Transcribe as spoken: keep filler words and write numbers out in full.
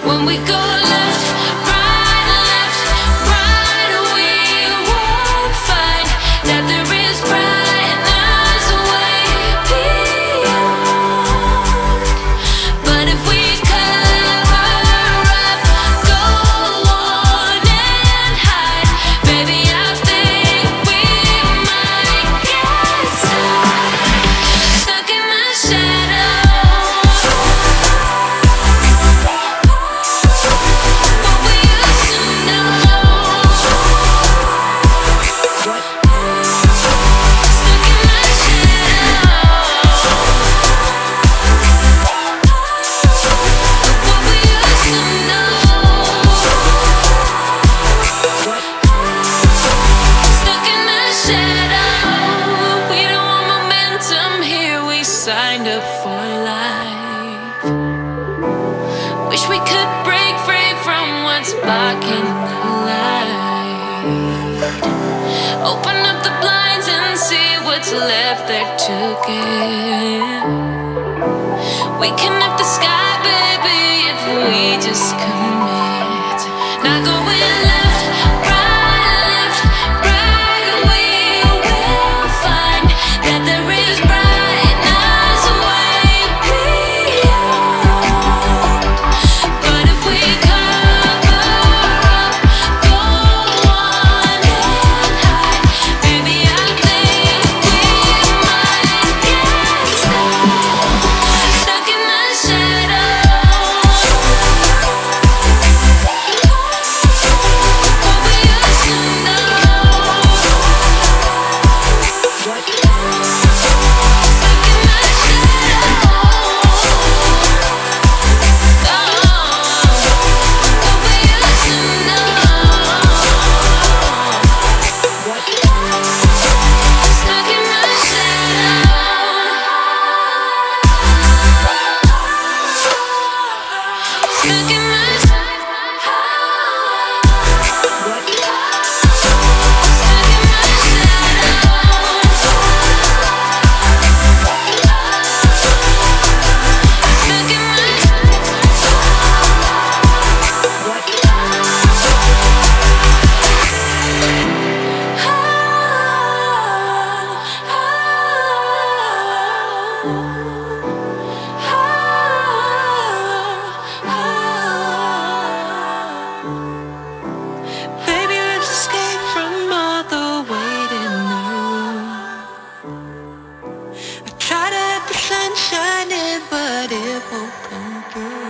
When we go left, right, left, right, we won't find that there is brightness way beyond. But if we cover up, go on and hide, baby, I think we might get stuck in the shadow. Signed up for life. Wish we could break free from what's blocking the light. Open up the blinds and see what's left there to give. We can up the sky, baby, if we just commit. Not going left, right, left, right. We will find that there is brightness way beyond. But if we cover up, go on and hide, baby, I think we might get stuck, stuck in the shadows. What we used to know. Stuck in the Baby, let's escape from all the weight in the room. I try to let the sun shine in, but it won't come through.